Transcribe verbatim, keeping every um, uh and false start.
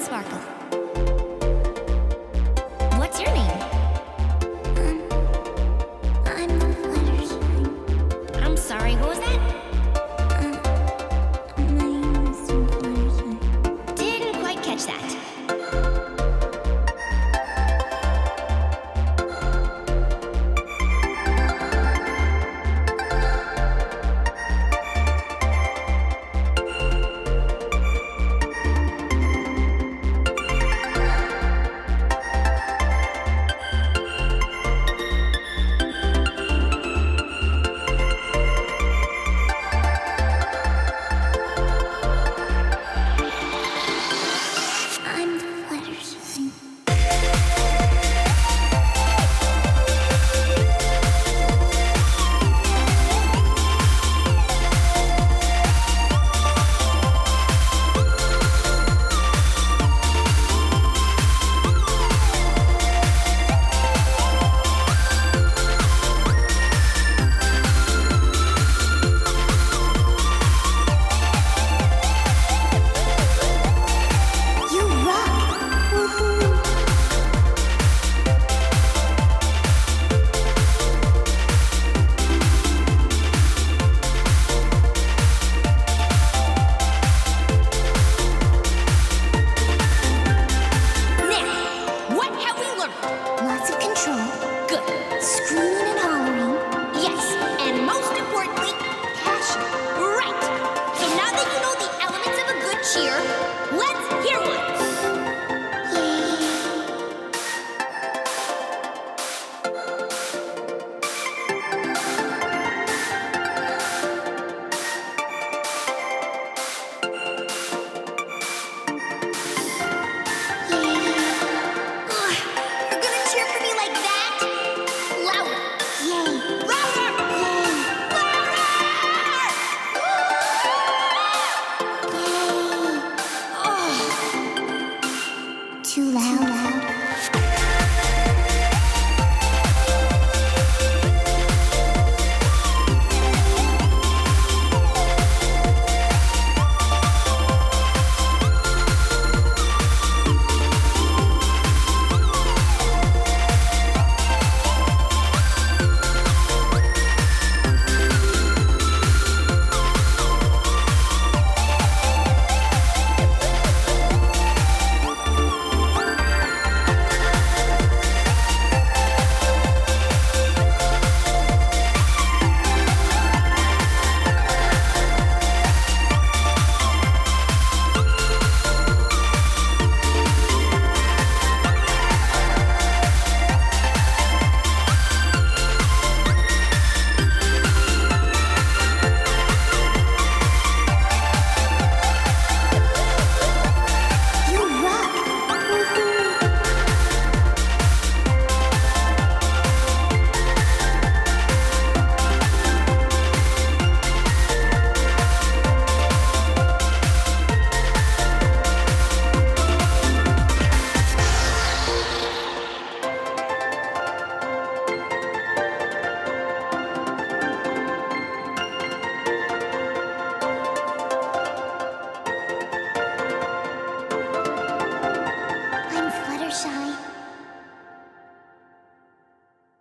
Sparkle. What's your name? Um, I'm Fluttershy. I'm sorry, what was that? Uh, my name is Fluttershy. Didn't quite catch that. I'm Fluttershy. You rock! Woohoo! Now, what have we learned? Lots of control, Good. screaming and hollering. Yes, and most importantly, passion. Right. So now that you know the elements of a good cheer, let's hear one. Ugh, you're gonna cheer for me like that? Louder. Yay! Louder. Louder. Yay! Too loud.